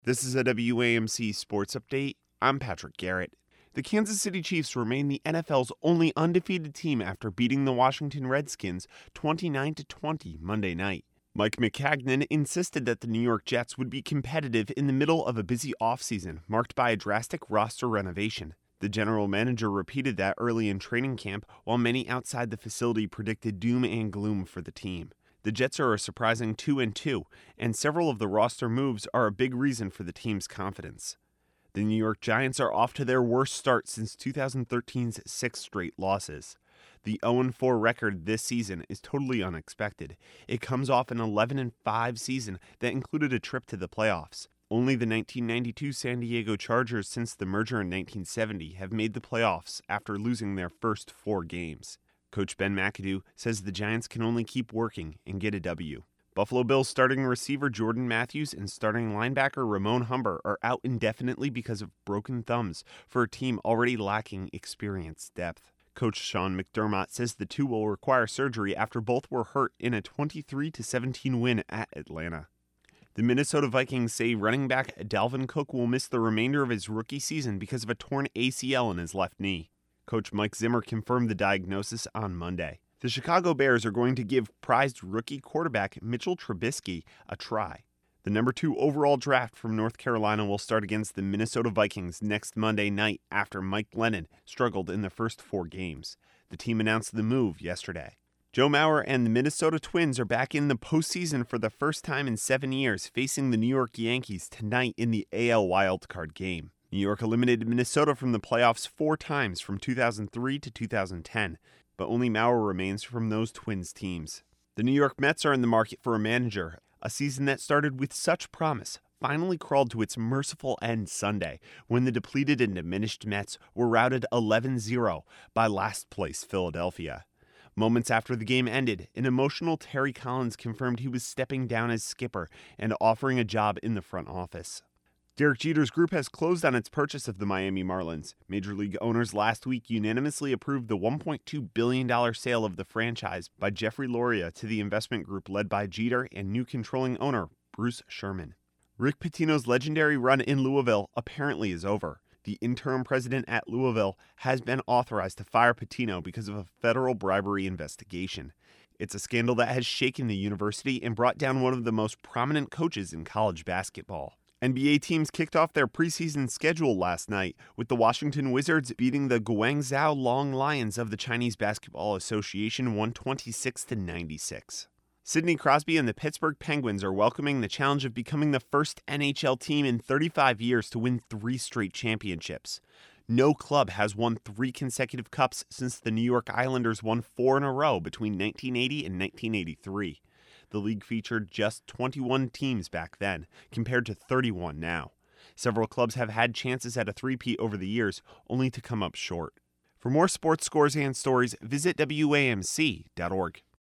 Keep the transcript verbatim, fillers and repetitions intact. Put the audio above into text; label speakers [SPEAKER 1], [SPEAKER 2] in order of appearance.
[SPEAKER 1] This is a W A M C Sports Update. I'm Patrick Garrett. The Kansas City Chiefs remain the N F L's only undefeated team after beating the Washington Redskins twenty-nine to twenty Monday night. Mike Maccagnan insisted that the New York Jets would be competitive in the middle of a busy offseason marked by a drastic roster renovation. The general manager repeated that early in training camp, while many outside the facility predicted doom and gloom for the team. The Jets are a surprising two and two, and several of the roster moves are a big reason for the team's confidence. The New York Giants are off to their worst start since two thousand thirteen's six straight losses. The oh and four record this season is totally unexpected. It comes off an eleven and five season that included a trip to the playoffs. Only the nineteen ninety-two San Diego Chargers since the merger in nineteen seventy have made the playoffs after losing their first four games. Coach Ben McAdoo says the Giants can only keep working and get a W. Buffalo Bills starting receiver Jordan Matthews and starting linebacker Ramon Humber are out indefinitely because of broken thumbs for a team already lacking experienced depth. Coach Sean McDermott says the two will require surgery after both were hurt in a twenty-three to seventeen win at Atlanta. The Minnesota Vikings say running back Dalvin Cook will miss the remainder of his rookie season because of a torn A C L in his left knee. Coach Mike Zimmer confirmed the diagnosis on Monday. The Chicago Bears are going to give prized rookie quarterback Mitchell Trubisky a try. The number two overall draft from North Carolina will start against the Minnesota Vikings next Monday night after Mike Glennon struggled in the first four games. The team announced the move yesterday. Joe Mauer and the Minnesota Twins are back in the postseason for the first time in seven years, facing the New York Yankees tonight in the A L wildcard game. New York eliminated Minnesota from the playoffs four times from two thousand three to two thousand ten, but only Mauer remains from those Twins teams. The New York Mets are in the market for a manager. A season that started with such promise finally crawled to its merciful end Sunday when the depleted and diminished Mets were routed eleven zero by last-place Philadelphia. Moments after the game ended, an emotional Terry Collins confirmed he was stepping down as skipper and offering a job in the front office. Derek Jeter's group has closed on its purchase of the Miami Marlins. Major League owners last week unanimously approved the one point two billion dollars sale of the franchise by Jeffrey Loria to the investment group led by Jeter and new controlling owner Bruce Sherman. Rick Pitino's legendary run in Louisville apparently is over. The interim president at Louisville has been authorized to fire Pitino because of a federal bribery investigation. It's a scandal that has shaken the university and brought down one of the most prominent coaches in college basketball. N B A teams kicked off their preseason schedule last night, with the Washington Wizards beating the Guangzhou Long Lions of the Chinese Basketball Association one twenty-six to ninety-six. Sidney Crosby and the Pittsburgh Penguins are welcoming the challenge of becoming the first N H L team in thirty-five years to win three straight championships. No club has won three consecutive cups since the New York Islanders won four in a row between nineteen eighty and nineteen eighty-three. The league featured just twenty-one teams back then, compared to thirty-one now. Several clubs have had chances at a three-peat over the years, only to come up short. For more sports scores and stories, visit W A M C dot org.